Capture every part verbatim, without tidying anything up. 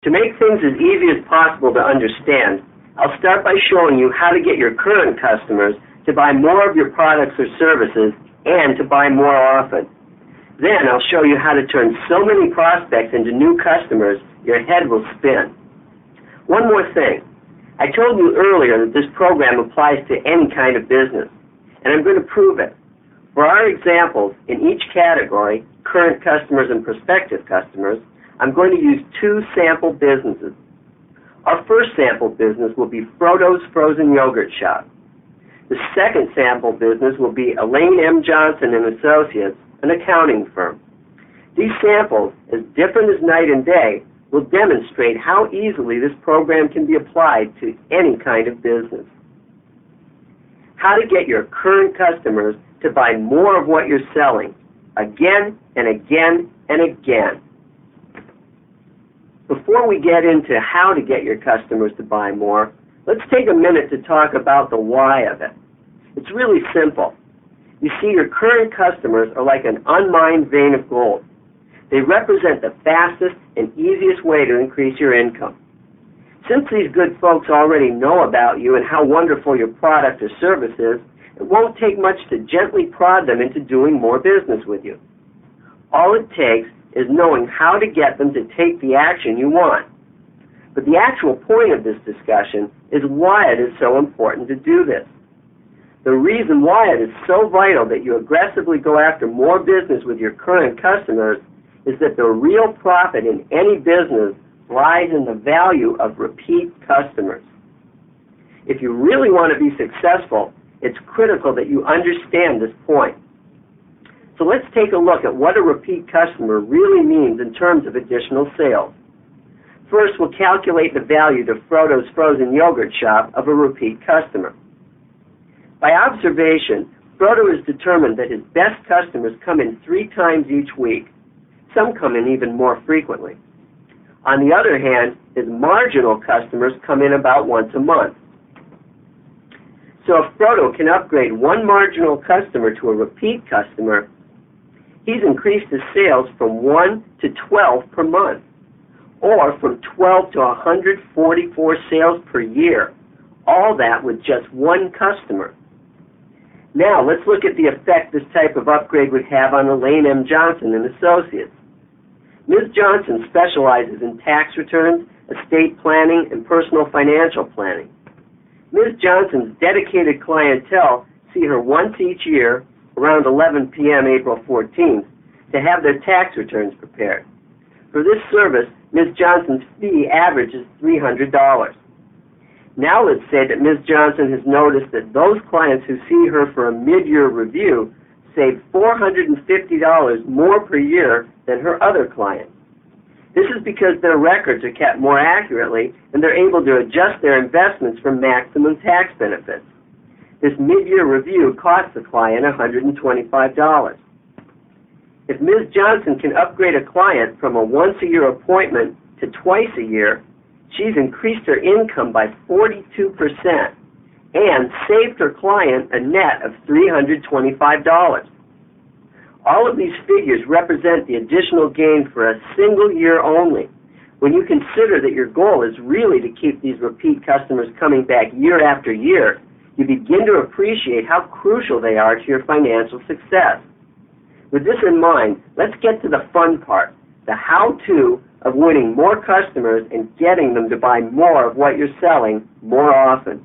To make things as easy as possible to understand, I'll start by showing you how to get your current customers to buy more of your products or services and to buy more often. Then I'll show you how to turn so many prospects into new customers your head will spin. One more thing. I told you earlier that this program applies to any kind of business, and I'm going to prove it. For our examples, in each category, current customers and prospective customers, I'm going to use two sample businesses. Our first sample business will be Frodo's Frozen Yogurt Shop. The second sample business will be Elaine M. Johnson and Associates, an accounting firm. These samples, as different as night and day, will demonstrate how easily this program can be applied to any kind of business. How to get your current customers to buy more of what you're selling, again and again and again. Before we get into how to get your customers to buy more, let's take a minute to talk about the why of it. It's really simple. You see, your current customers are like an unmined vein of gold. They represent the fastest and easiest way to increase your income. Since these good folks already know about you and how wonderful your product or service is, it won't take much to gently prod them into doing more business with you. All it takes is knowing how to get them to take the action you want. But the actual point of this discussion is why it is so important to do this. The reason why it is so vital that you aggressively go after more business with your current customers is that the real profit in any business lies in the value of repeat customers. If you really want to be successful, it's critical that you understand this point. So let's take a look at what a repeat customer really means in terms of additional sales. First, we'll calculate the value to Frodo's Frozen Yogurt Shop of a repeat customer. By observation, Frodo has determined that his best customers come in three times each week. Some come in even more frequently. On the other hand, his marginal customers come in about once a month. So if Frodo can upgrade one marginal customer to a repeat customer, he's increased his sales from one to twelve per month, or from twelve to one hundred forty-four sales per year, all that with just one customer. Now let's look at the effect this type of upgrade would have on Elaine M. Johnson and Associates. Miz Johnson specializes in tax returns, estate planning, and personal financial planning. Miz Johnson's dedicated clientele see her once each year, around eleven p m April fourteenth, to have their tax returns prepared. For this service, Miz Johnson's fee averages three hundred dollars. Now let's say that Miz Johnson has noticed that those clients who see her for a mid-year review save four hundred fifty dollars more per year than her other clients. This is because their records are kept more accurately and they're able to adjust their investments for maximum tax benefits. This mid-year review costs the client one hundred twenty-five dollars. If Miz Johnson can upgrade a client from a once-a-year appointment to twice a year, she's increased her income by forty-two percent and saved her client a net of three hundred twenty-five dollars. All of these figures represent the additional gain for a single year only. When you consider that your goal is really to keep these repeat customers coming back year after year, you begin to appreciate how crucial they are to your financial success. With this in mind, let's get to the fun part, the how-to of winning more customers and getting them to buy more of what you're selling more often.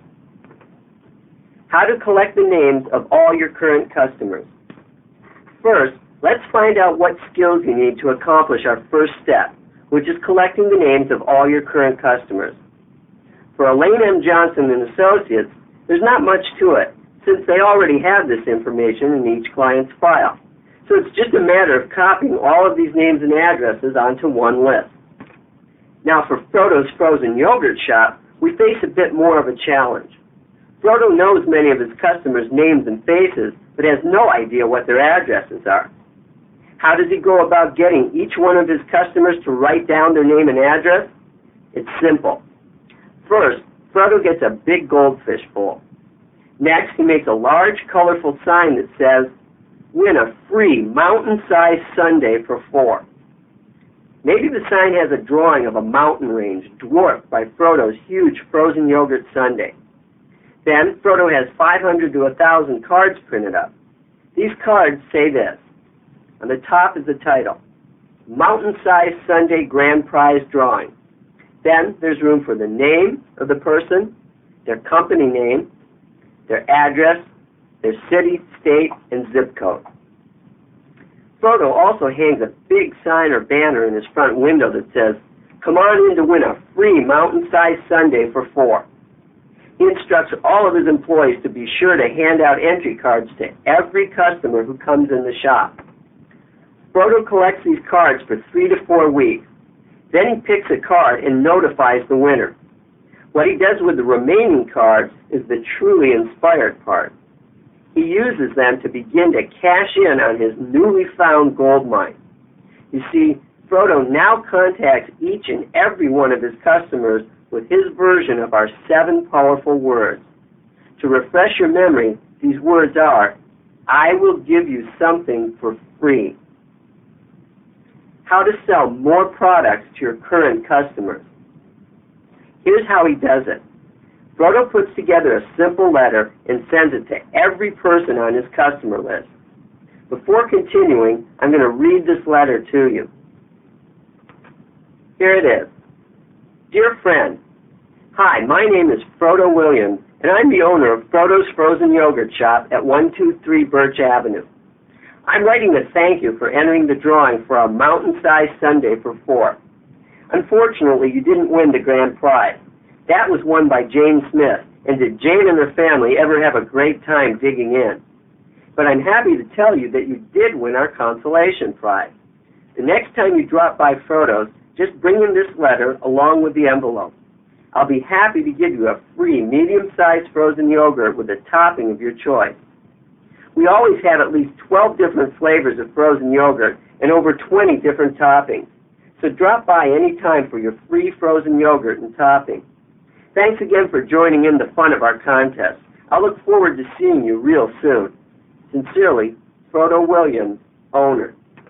How to collect the names of all your current customers. First, let's find out what skills you need to accomplish our first step, which is collecting the names of all your current customers. For Elaine M. Johnson and Associates, there's not much to it, since they already have this information in each client's file. So it's just a matter of copying all of these names and addresses onto one list. Now for Frodo's Frozen Yogurt Shop, we face a bit more of a challenge. Frodo knows many of his customers' names and faces, but has no idea what their addresses are. How does he go about getting each one of his customers to write down their name and address? It's simple. First, Frodo gets a big goldfish bowl. Next, he makes a large, colorful sign that says, "Win a free mountain-sized sundae for four." Maybe the sign has a drawing of a mountain range dwarfed by Frodo's huge frozen yogurt sundae. Then Frodo has five hundred to one thousand cards printed up. These cards say this. On the top is the title, Mountain-Sized Sundae Grand Prize Drawing. Then there's room for the name of the person, their company name, their address, their city, state, and zip code. Frodo also hangs a big sign or banner in his front window that says, "Come on in to win a free mountain-sized sundae for four." He instructs all of his employees to be sure to hand out entry cards to every customer who comes in the shop. Frodo collects these cards for three to four weeks. Then he picks a card and notifies the winner. What he does with the remaining cards is the truly inspired part. He uses them to begin to cash in on his newly found gold mine. You see, Frodo now contacts each and every one of his customers with his version of our seven powerful words. To refresh your memory, these words are, "I will give you something for free." How to sell more products to your current customers. Here's how he does it. Frodo puts together a simple letter and sends it to every person on his customer list. Before continuing, I'm going to read this letter to you. Here it is. Dear friend, hi, my name is Frodo Williams, and I'm the owner of Frodo's Frozen Yogurt Shop at one two three Birch Avenue. I'm writing to thank you for entering the drawing for our mountain-sized sundae for four. Unfortunately, you didn't win the grand prize. That was won by Jane Smith, and did Jane and her family ever have a great time digging in? But I'm happy to tell you that you did win our consolation prize. The next time you drop by Frodo's, just bring in this letter along with the envelope. I'll be happy to give you a free medium-sized frozen yogurt with a topping of your choice. We always have at least twelve different flavors of frozen yogurt and over twenty different toppings. So drop by any time for your free frozen yogurt and topping. Thanks again for joining in the fun of our contest. I look forward to seeing you real soon. Sincerely, Frodo Williams, owner.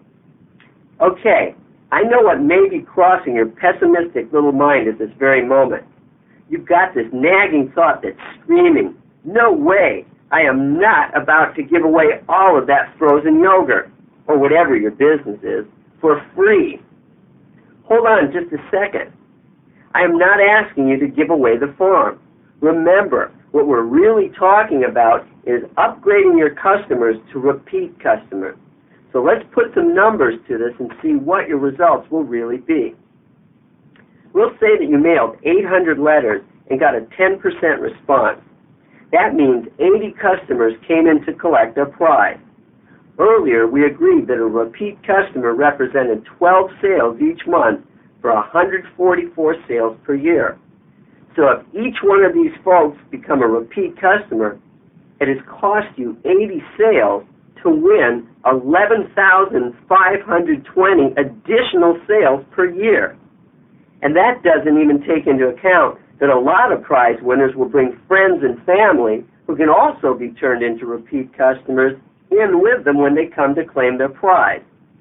Okay, I know what may be crossing your pessimistic little mind at this very moment. You've got this nagging thought that's screaming, "No way! I am not about to give away all of that frozen yogurt," or whatever your business is, for free. Hold on just a second. I am not asking you to give away the farm. Remember, what we're really talking about is upgrading your customers to repeat customers. So let's put some numbers to this and see what your results will really be. We'll say that you mailed eight hundred letters and got a ten percent response. That means eighty customers came in to collect their prize. Earlier, we agreed that a repeat customer represented twelve sales each month for one hundred forty-four sales per year. So if each one of these folks become a repeat customer, it has cost you eighty sales to win eleven thousand five hundred twenty additional sales per year. And that doesn't even take into account that a lot of prize winners will bring friends and family who can also be turned into repeat customers in with them when they come to claim their prize.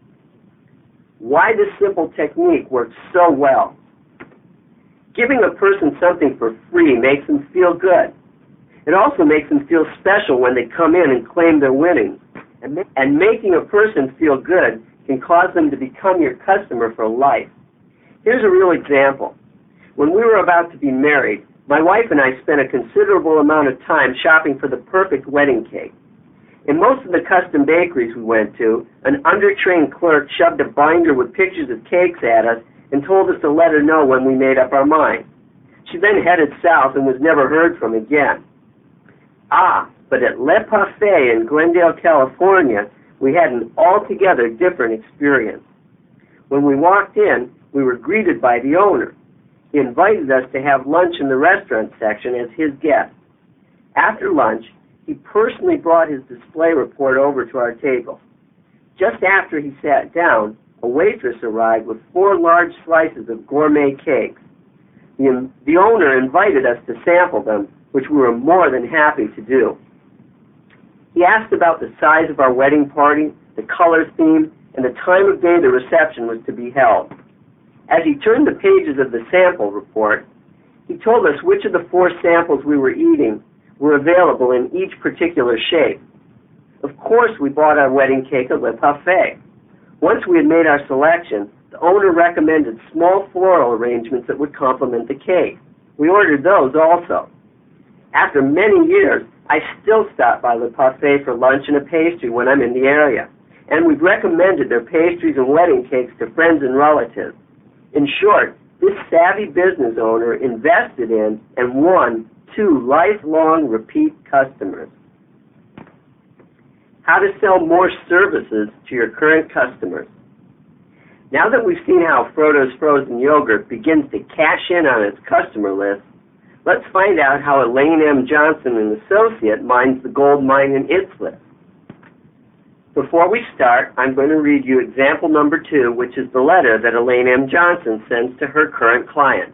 Why this simple technique works so well. Giving a person something for free makes them feel good. It also makes them feel special when they come in and claim their winnings. And, ma- and making a person feel good can cause them to become your customer for life. Here's a real example. When we were about to be married, my wife and I spent a considerable amount of time shopping for the perfect wedding cake. In most of the custom bakeries we went to, an undertrained clerk shoved a binder with pictures of cakes at us and told us to let her know when we made up our mind. She then headed south and was never heard from again. Ah, but at Le Parfait in Glendale, California, we had an altogether different experience. When we walked in, we were greeted by the owner. He invited us to have lunch in the restaurant section as his guest. After lunch, he personally brought his display report over to our table. Just after he sat down, a waitress arrived with four large slices of gourmet cakes. The, the owner invited us to sample them, which we were more than happy to do. He asked about the size of our wedding party, the color theme, and the time of day the reception was to be held. As he turned the pages of the sample report, he told us which of the four samples we were eating were available in each particular shape. Of course, we bought our wedding cake at Le Parfait. Once we had made our selection, the owner recommended small floral arrangements that would complement the cake. We ordered those also. After many years, I still stop by Le Parfait for lunch and a pastry when I'm in the area, and we've recommended their pastries and wedding cakes to friends and relatives. In short, this savvy business owner invested in and won two lifelong repeat customers. How to sell more services to your current customers. Now that we've seen how Frodo's Frozen Yogurt begins to cash in on its customer list, let's find out how Elaine M. Johnson and Associate mines the gold mine in its list. Before we start, I'm going to read you example number two, which is the letter that Elaine M. Johnson sends to her current clients.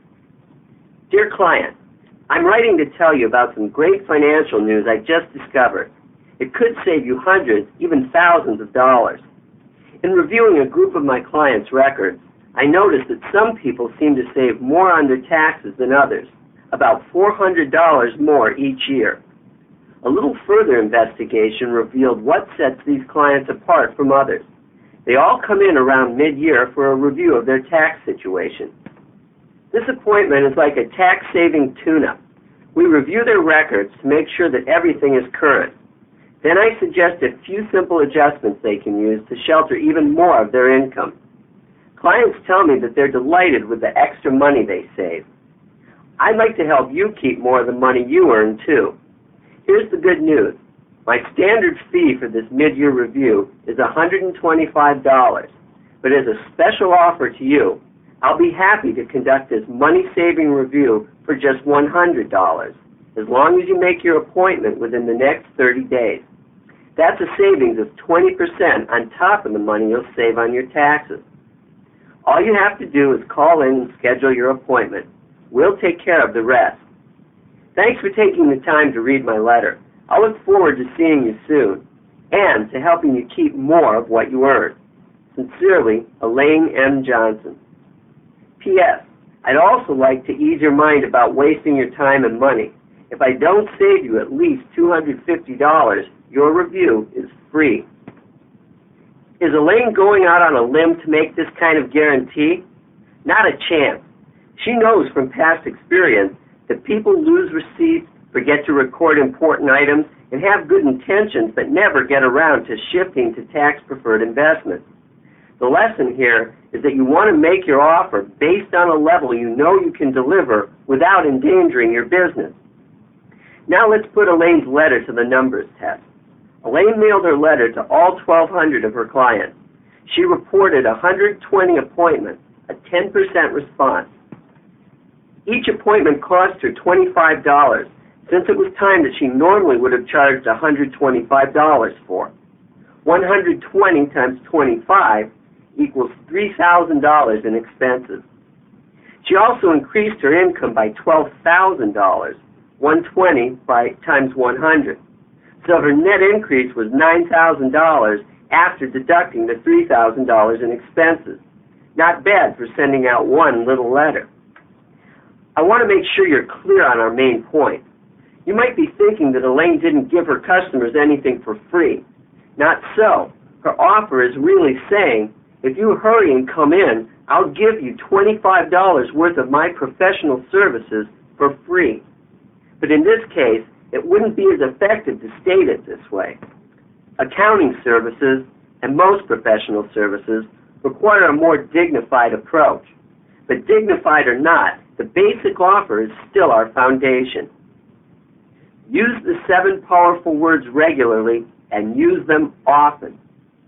Dear client, I'm writing to tell you about some great financial news I just discovered. It could save you hundreds, even thousands of dollars. In reviewing a group of my clients' records, I noticed that some people seem to save more on their taxes than others, about four hundred dollars more each year. A little further investigation revealed what sets these clients apart from others. They all come in around mid-year for a review of their tax situation. This appointment is like a tax-saving tune-up. We review their records to make sure that everything is current. Then I suggest a few simple adjustments they can use to shelter even more of their income. Clients tell me that they're delighted with the extra money they save. I'd like to help you keep more of the money you earn, too. Here's the good news. My standard fee for this mid-year review is one hundred twenty-five dollars, but as a special offer to you, I'll be happy to conduct this money-saving review for just one hundred dollars, as long as you make your appointment within the next thirty days. That's a savings of twenty percent on top of the money you'll save on your taxes. All you have to do is call in and schedule your appointment. We'll take care of the rest. Thanks for taking the time to read my letter. I look forward to seeing you soon and to helping you keep more of what you earn. Sincerely, Elaine M. Johnson. P S. I'd also like to ease your mind about wasting your time and money. If I don't save you at least two hundred fifty dollars, your review is free. Is Elaine going out on a limb to make this kind of guarantee? Not a chance. She knows from past experience that people lose receipts, forget to record important items, and have good intentions but never get around to shifting to tax-preferred investments. The lesson here is that you want to make your offer based on a level you know you can deliver without endangering your business. Now let's put Elaine's letter to the numbers test. Elaine mailed her letter to all twelve hundred of her clients. She reported one hundred twenty appointments, a ten percent response. Each appointment cost her twenty-five dollars, since it was time that she normally would have charged one hundred twenty-five dollars for. one hundred twenty times twenty-five equals three thousand dollars in expenses. She also increased her income by twelve thousand dollars, one hundred twenty by times one hundred. So her net increase was nine thousand dollars after deducting the three thousand dollars in expenses. Not bad for sending out one little letter. I want to make sure you're clear on our main point. You might be thinking that Elaine didn't give her customers anything for free. Not so. Her offer is really saying, if you hurry and come in, I'll give you twenty-five dollars worth of my professional services for free. But in this case, it wouldn't be as effective to state it this way. Accounting services and most professional services require a more dignified approach. But dignified or not, the basic offer is still our foundation. Use the seven powerful words regularly and use them often.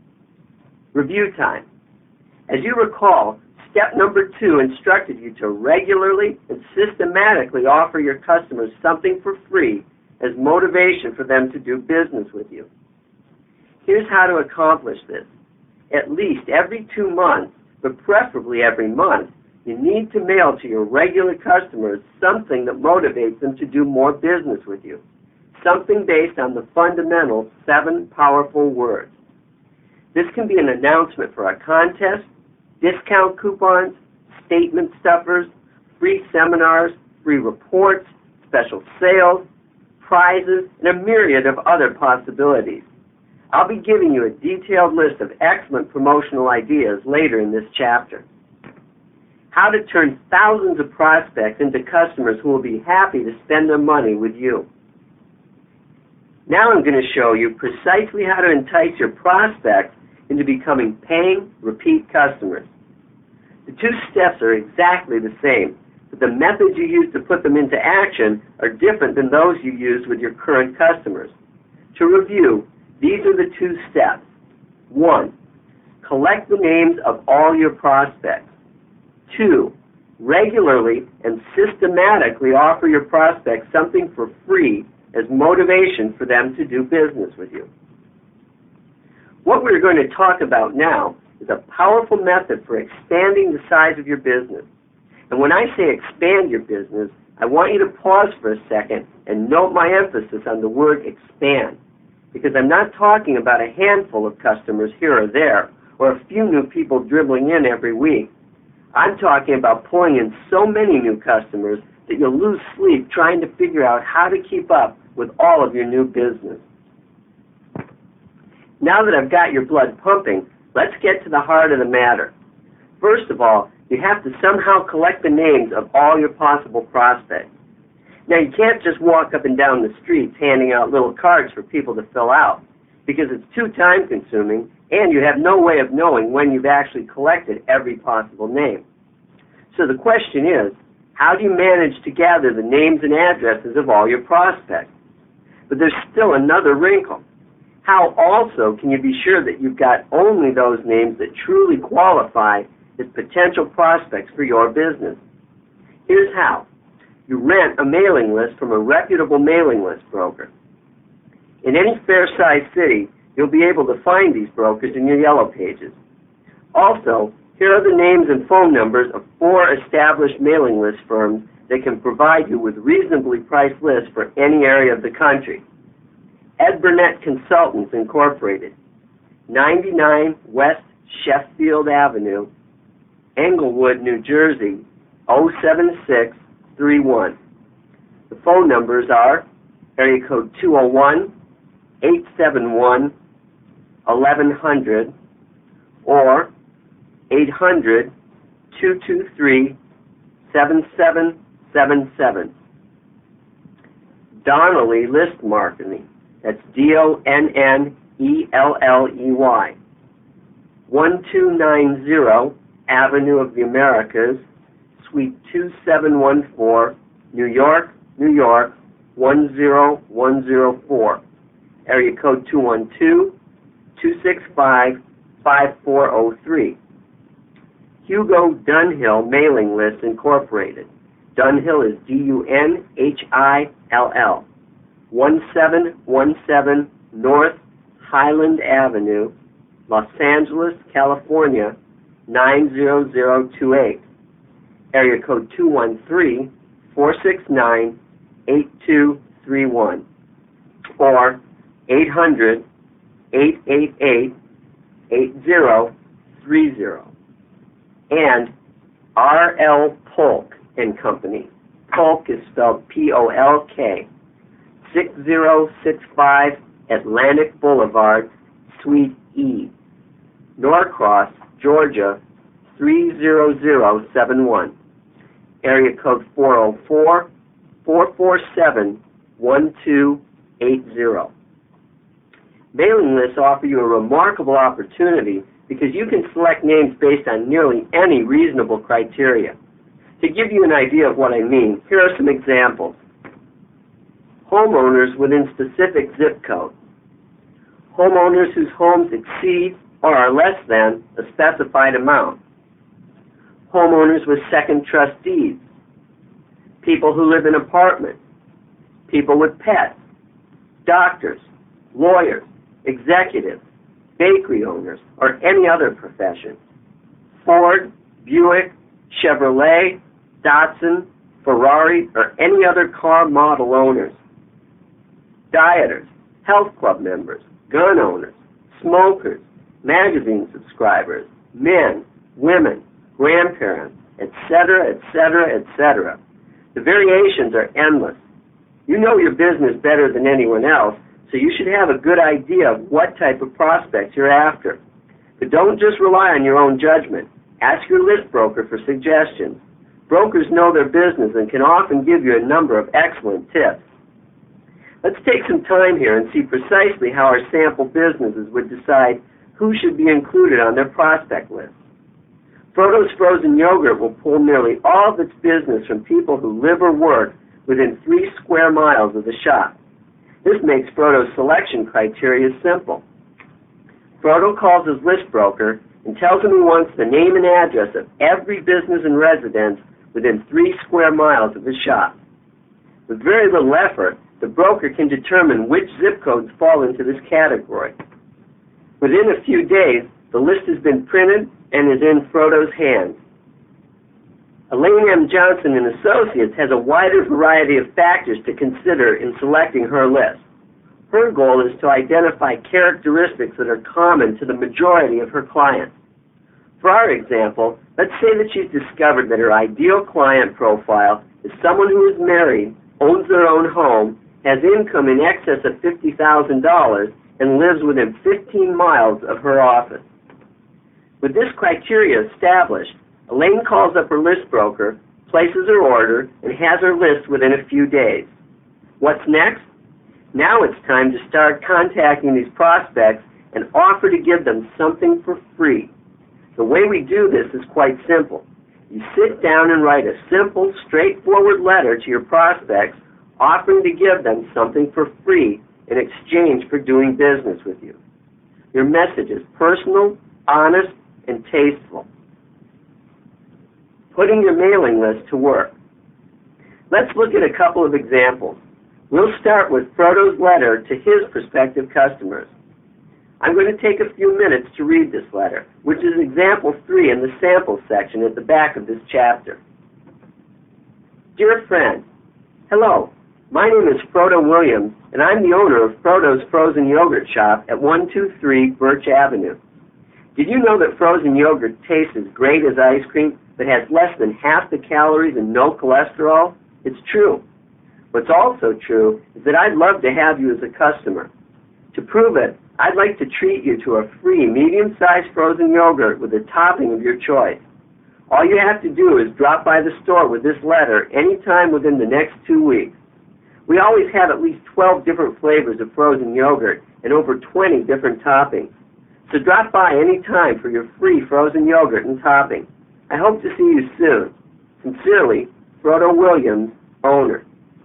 Review time. As you recall, step number two instructed you to regularly and systematically offer your customers something for free as motivation for them to do business with you. Here's how to accomplish this. At least every two months, but preferably every month, you need to mail to your regular customers something that motivates them to do more business with you, something based on the fundamental seven powerful words. This can be an announcement for a contest, discount coupons, statement stuffers, free seminars, free reports, special sales, prizes, and a myriad of other possibilities. I'll be giving you a detailed list of excellent promotional ideas later in this chapter. How to turn thousands of prospects into customers who will be happy to spend their money with you. Now I'm going to show you precisely how to entice your prospects into becoming paying, repeat customers. The two steps are exactly the same, but the methods you use to put them into action are different than those you use with your current customers. To review, these are the two steps. One, collect the names of all your prospects. Two, regularly and systematically offer your prospects something for free as motivation for them to do business with you. What we're going to talk about now is a powerful method for expanding the size of your business. And when I say expand your business, I want you to pause for a second and note my emphasis on the word expand, because I'm not talking about a handful of customers here or there, or a few new people dribbling in every week. I'm talking about pulling in so many new customers that you'll lose sleep trying to figure out how to keep up with all of your new business. Now that I've got your blood pumping, let's get to the heart of the matter. First of all, you have to somehow collect the names of all your possible prospects. Now, you can't just walk up and down the streets handing out little cards for people to fill out, because it's too time-consuming, and you have no way of knowing when you've actually collected every possible name. So the question is, how do you manage to gather the names and addresses of all your prospects? But there's still another wrinkle. How also can you be sure that you've got only those names that truly qualify as potential prospects for your business? Here's how. You rent a mailing list from a reputable mailing list broker. In any fair-sized city, you'll be able to find these brokers in your Yellow Pages. Also, here are the names and phone numbers of four established mailing list firms that can provide you with reasonably priced lists for any area of the country. Ed Burnett Consultants, Incorporated, ninety-nine West Sheffield Avenue, Englewood, New Jersey, oh seven six three one. The phone numbers are area code two oh one, eight seven one, eleven hundred or eight hundred, two two three, seven seven seven seven. Donnelly List Marketing. That's D O N N E L L E Y. one two nine zero Avenue of the Americas, Suite two seven one four, New York, New York, one zero one zero four. Area code two one two, two six five, five four zero three. Hugo Dunhill Mailing List Incorporated. Dunhill is D U N H I L L. one seven one seven North Highland Avenue, Los Angeles, California, nine zero zero two eight. Area code two one three, four six nine, eight two three one. Or eight hundred, eight eight eight, eight zero three zero. And R L Polk and Company. Polk is spelled P O L K. six zero six five Atlantic Boulevard, Suite E, Norcross, Georgia, three zero zero seven one. Area code four oh four, four four seven, one two eight zero. Mailing lists offer you a remarkable opportunity because you can select names based on nearly any reasonable criteria. To give you an idea of what I mean, here are some examples. Homeowners within specific zip code. Homeowners whose homes exceed or are less than a specified amount. Homeowners with second trust deeds. People who live in apartments. People with pets. Doctors, lawyers, executives, bakery owners, or any other profession. Ford, Buick, Chevrolet, Datsun, Ferrari, or any other car model owners. Dieters, health club members, gun owners, smokers, magazine subscribers, men, women, grandparents, et cetera, et cetera, et cetera. The variations are endless. You know your business better than anyone else, so you should have a good idea of what type of prospects you're after. But don't just rely on your own judgment. Ask your list broker for suggestions. Brokers know their business and can often give you a number of excellent tips. Let's take some time here and see precisely how our sample businesses would decide who should be included on their prospect list. Frodo's Frozen Yogurt will pull nearly all of its business from people who live or work within three square miles of the shop. This makes Frodo's selection criteria simple. Frodo calls his list broker and tells him he wants the name and address of every business and residence within three square miles of his shop. With very little effort, the broker can determine which zip codes fall into this category. Within a few days, the list has been printed and is in Frodo's hands. Elaine M. Johnson and Associates has a wider variety of factors to consider in selecting her list. Her goal is to identify characteristics that are common to the majority of her clients. For our example, let's say that she's discovered that her ideal client profile is someone who is married, owns their own home, has income in excess of fifty thousand dollars, and lives within fifteen miles of her office. With this criteria established, Elaine calls up her list broker, places her order, and has her list within a few days. What's next? Now it's time to start contacting these prospects and offer to give them something for free. The way we do this is quite simple. You sit down and write a simple, straightforward letter to your prospects offering to give them something for free in exchange for doing business with you. Your message is personal, honest, and tasteful. Putting your mailing list to work. Let's look at a couple of examples. We'll start with Frodo's letter to his prospective customers. I'm going to take a few minutes to read this letter, which is example three in the sample section at the back of this chapter. Dear friend, hello. My name is Frodo Williams, and I'm the owner of Frodo's Frozen Yogurt Shop at one two three Birch Avenue. Did you know that frozen yogurt tastes as great as ice cream, but has less than half the calories and no cholesterol? It's true. What's also true is that I'd love to have you as a customer. To prove it, I'd like to treat you to a free medium-sized frozen yogurt with a topping of your choice. All you have to do is drop by the store with this letter anytime within the next two weeks. We always have at least twelve different flavors of frozen yogurt and over twenty different toppings. So drop by any time for your free frozen yogurt and topping. I hope to see you soon. Sincerely, Frodo Williams, owner.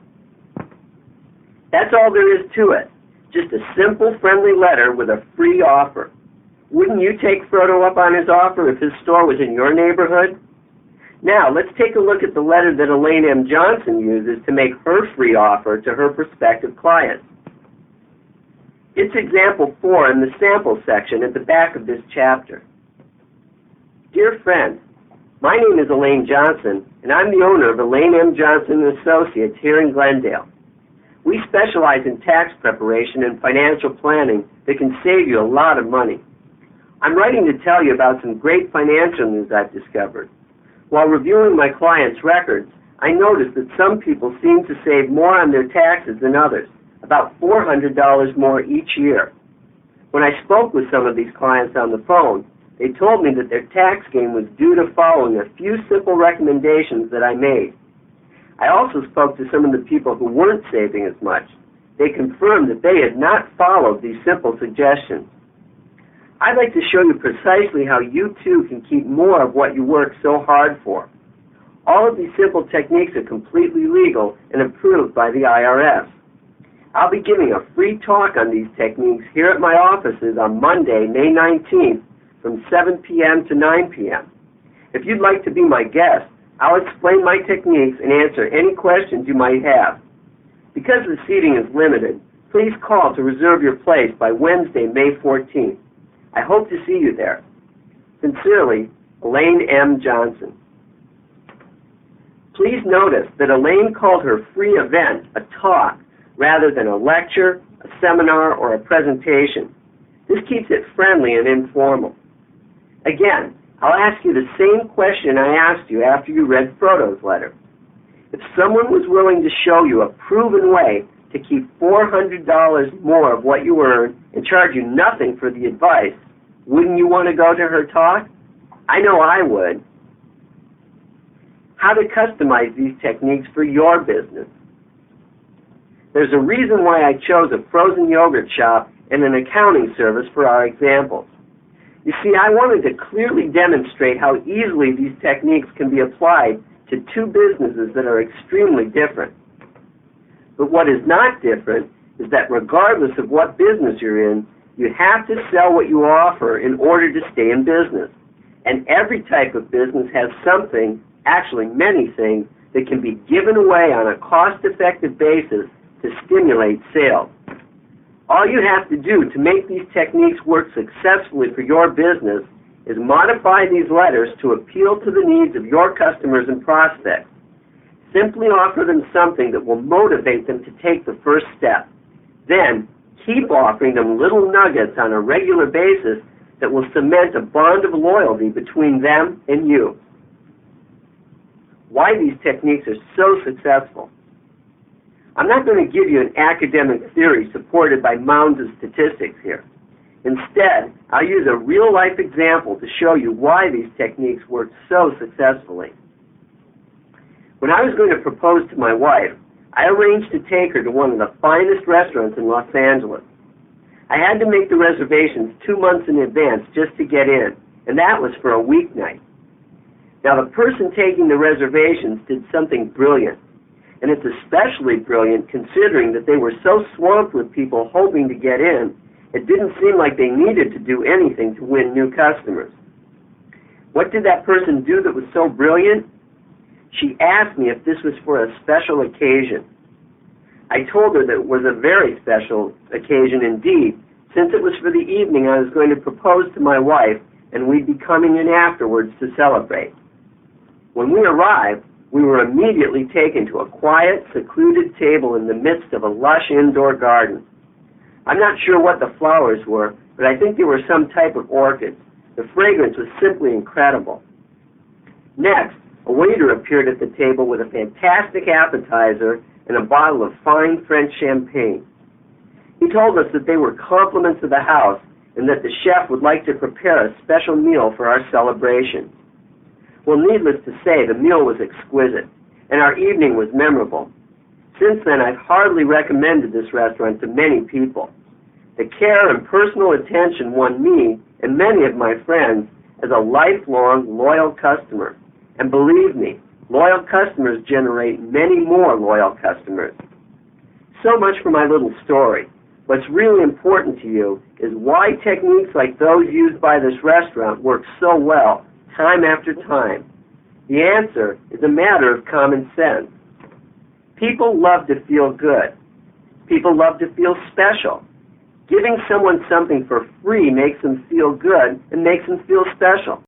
That's all there is to it. Just a simple, friendly letter with a free offer. Wouldn't you take Frodo up on his offer if his store was in your neighborhood? Now, let's take a look at the letter that Elaine M. Johnson uses to make her free offer to her prospective clients. It's example four in the sample section at the back of this chapter. Dear friend, my name is Elaine Johnson, and I'm the owner of Elaine M. Johnson and Associates here in Glendale. We specialize in tax preparation and financial planning that can save you a lot of money. I'm writing to tell you about some great financial news I've discovered. While reviewing my clients' records, I noticed that some people seem to save more on their taxes than others, about four hundred dollars more each year. When I spoke with some of these clients on the phone, they told me that their tax gain was due to following a few simple recommendations that I made. I also spoke to some of the people who weren't saving as much. They confirmed that they had not followed these simple suggestions. I'd like to show you precisely how you too can keep more of what you work so hard for. All of these simple techniques are completely legal and approved by the I R S. I'll be giving a free talk on these techniques here at my offices on Monday, May nineteenth from seven p m to nine p m If you'd like to be my guest, I'll explain my techniques and answer any questions you might have. Because the seating is limited, please call to reserve your place by Wednesday, May fourteenth. I hope to see you there. Sincerely, Elaine M. Johnson. Please notice that Elaine called her free event a talk rather than a lecture, a seminar, or a presentation. This keeps it friendly and informal. Again, I'll ask you the same question I asked you after you read Frodo's letter. If someone was willing to show you a proven way to keep four hundred dollars more of what you earn and charge you nothing for the advice, wouldn't you want to go to her talk? I know I would. How to customize these techniques for your business. There's a reason why I chose a frozen yogurt shop and an accounting service for our examples. You see, I wanted to clearly demonstrate how easily these techniques can be applied to two businesses that are extremely different. But what is not different is that regardless of what business you're in, you have to sell what you offer in order to stay in business. And every type of business has something, actually many things, that can be given away on a cost-effective basis to stimulate sales. All you have to do to make these techniques work successfully for your business is modify these letters to appeal to the needs of your customers and prospects. Simply offer them something that will motivate them to take the first step. Then, keep offering them little nuggets on a regular basis that will cement a bond of loyalty between them and you. Why these techniques are so successful. I'm not going to give you an academic theory supported by mounds of statistics here. Instead, I'll use a real-life example to show you why these techniques work so successfully. When I was going to propose to my wife, I arranged to take her to one of the finest restaurants in Los Angeles. I had to make the reservations two months in advance just to get in, and that was for a weeknight. Now, the person taking the reservations did something brilliant, and it's especially brilliant considering that they were so swamped with people hoping to get in, it didn't seem like they needed to do anything to win new customers. What did that person do that was so brilliant? She asked me if this was for a special occasion. I told her that it was a very special occasion indeed, since it was for the evening I was going to propose to my wife, and we'd be coming in afterwards to celebrate. When we arrived, we were immediately taken to a quiet, secluded table in the midst of a lush indoor garden. I'm not sure what the flowers were, but I think they were some type of orchids. The fragrance was simply incredible. Next, a waiter appeared at the table with a fantastic appetizer and a bottle of fine French champagne. He told us that they were compliments of the house and that the chef would like to prepare a special meal for our celebration. Well, needless to say, the meal was exquisite, and our evening was memorable. Since then, I've hardly recommended this restaurant to many people. The care and personal attention won me and many of my friends as a lifelong loyal customer. And believe me, loyal customers generate many more loyal customers. So much for my little story. What's really important to you is why techniques like those used by this restaurant work so well time after time. The answer is a matter of common sense. People love to feel good. People love to feel special. Giving someone something for free makes them feel good and makes them feel special.